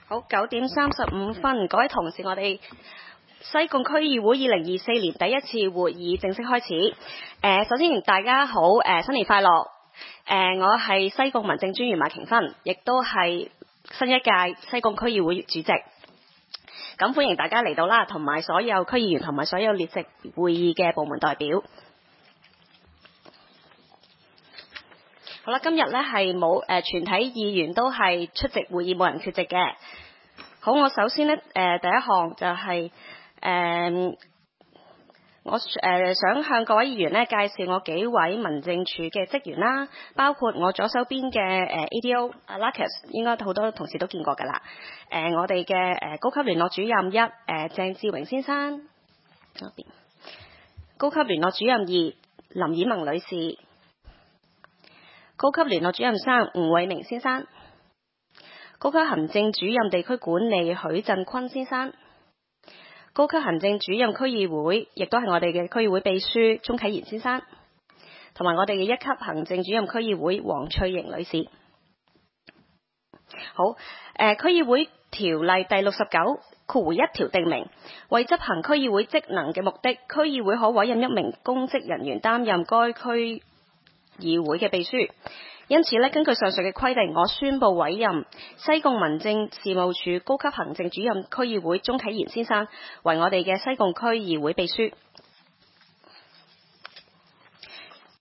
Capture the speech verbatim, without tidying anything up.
好，九點三十五分，各位同事，我哋西貢區議會二零二四年第一次會議正式開始。誒、呃，首先大家好，誒、呃，新年快樂。誒、呃，我係西貢民政專員馬瓊芬，亦都係新一屆西貢區議會主席。咁歡迎大家嚟到啦，同埋所有區議員同埋所有列席會議嘅部門代表。好啦，今日呢係冇誒全體議員都係出席會議，冇人缺席嘅。好，我首先呢，誒、呃、第一項就係、是、誒、呃、我誒、呃、想向各位議員呢介紹我幾位民政處嘅職員啦，包括我左手邊嘅誒 A D O 阿 Lucas， 應該好多同事都見過㗎啦。誒、呃、我哋嘅誒高級聯絡主任一誒、呃、鄭志榮先生，嗰邊高級聯絡主任二林以萌女士。高級聯絡主任三吳偉明先生，高級行政主任地區管理許振坤先生，高級行政主任區議會亦都係我哋嘅區議會秘書鍾啟賢先生，同埋我哋嘅一級行政主任區議會黃翠瑩女士。好，誒、呃、區議會條例第六十九括弧一條定明，為執行區議會職能嘅目的，區議會可委任一名公職人員擔任該區議會嘅秘書。因此咧，根據上述嘅規定，我宣布委任西貢民政事務處高級行政主任區議會鍾啟賢先生為我哋嘅西貢區議會秘書。